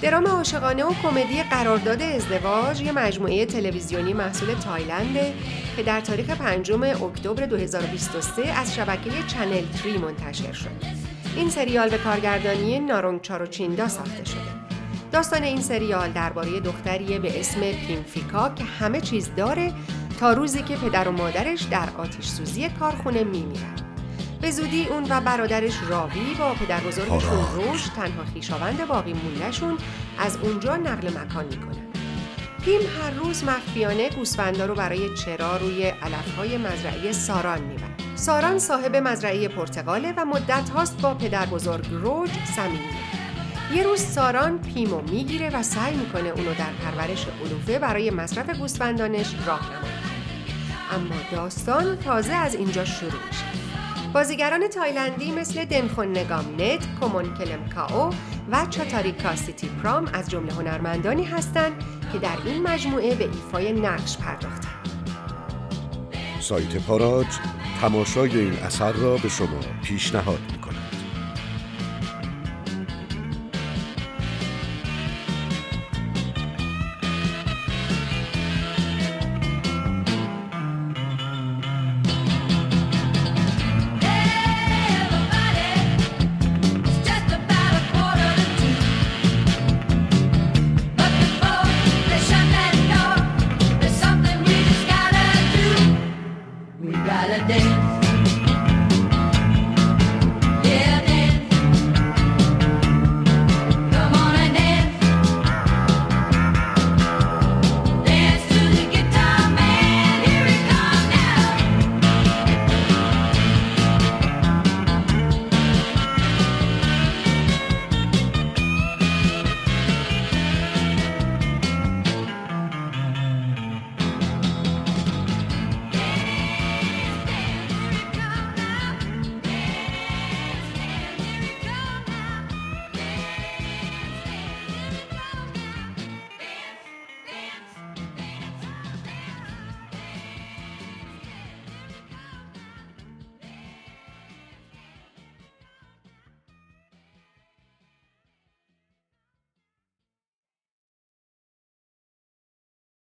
درام عاشقانه و کمدی قرارداد ازدواج یه مجموعه تلویزیونی محصول تایلنده که در تاریخ 5 اکتبر 2023 از شبکه چنل 3 منتشر شد. این سریال به کارگردانی نارونگ چاروچیندا ساخته شده. داستان این سریال درباره دختریه به اسم پیمفیکا که همه چیز داره تا روزی که پدر و مادرش در آتش سوزی کارخونه میمیرن. به زودی اون و برادرش راوی با پدر بزرگشون روش تنها خویشاوند باقی مونده‌شون از اونجا نقل مکان میکنن. پیم هر روز مخفیانه گوسفندا رو برای چرا روی علف‌های مزرعه ساران میبره. ساران صاحب مزرعه پرتقاله و مدت هاست با پدر بزرگ روج صمیمیه. یه روز ساران پیمو میگیره و سعی میکنه اونو در پرورش علوفه برای مصرف گوسفندانش راهنمایی کنه. اما داستان تازه از اینجا شروع میشه. بازیگران تایلندی مثل دنخون نگامنت، کومون کلمکاو و چاتاریکا سیتی پرام از جمله هنرمندانی هستند که در این مجموعه به ایفای نقش پرداختند. سایت پاراج تماشای این اثر را به شما پیشنهاد می‌کند.